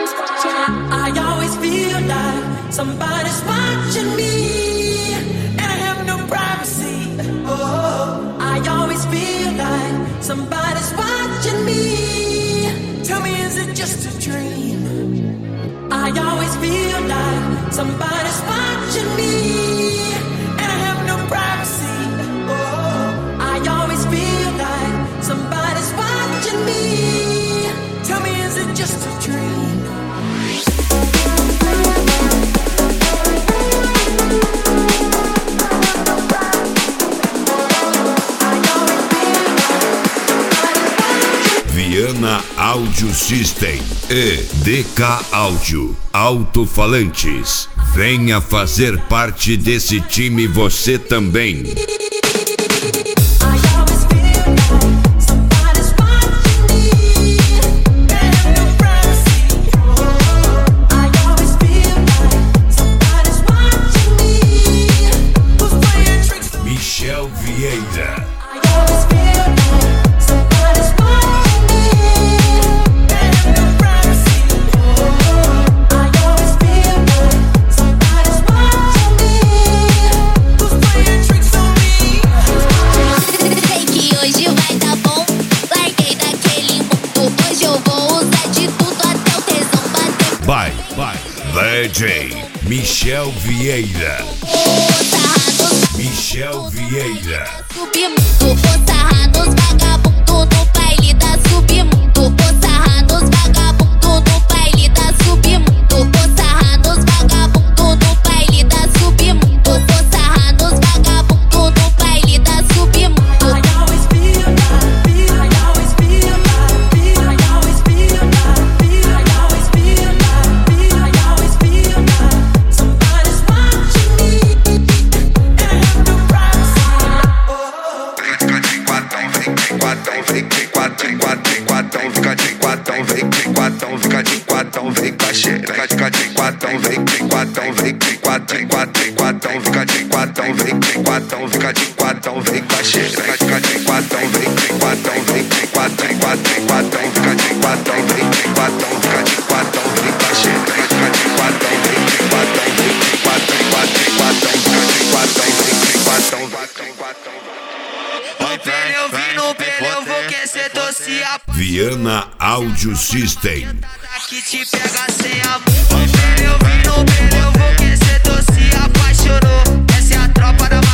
I always feel like somebody's watching me, and I have no privacy. Oh, I always feel like somebody's watching me. Tell me, is it just a dream? I always feel like somebody's watching me, and I have no privacy. Oh, I always feel like somebody's watching me. Tell me, is it just a dream? Viana Audio System e DK Áudio Alto-Falantes. Venha fazer parte desse time você também. Michel Vieira. DJ Michel Vieira. Michel Vieira. Submundo, vou sarrar nos vagabundo no baile da submundo. Vou sarrar nos vagabundo no baile da submundo. Vou sarrar nos vagabundo no baile da submundo. Vou sarrar nos vagabundo no baile da submundo. I always feel like, I always feel like, I always feel like, I always feel like, I always feel like somebody's watching me, and I have no privacy. Fica de quatão, vem de quatão, fica de quatão, vem com a xereca. Fica de quatão, vem de quatão, vem de quatão, quatão, fica de quatão, vem de quatão, fica de quatão, vem com a xereca. Fica de quatão, vem de quatão, vem de quatão, quatão, fica de quatão, vem de quatão, fica de quatão, vem com a xereca. Fica de quatão, vem de quatão, vem de quatão, quatão, fica de quatão, vem de quatão, quatão. No pneu, vim no pneu, vou aquecer, torce a Viana Audio System. que te pega sem amor. No pneu, vim no pneu, vou aquecer, torce apaixonou. Essa é a tropa da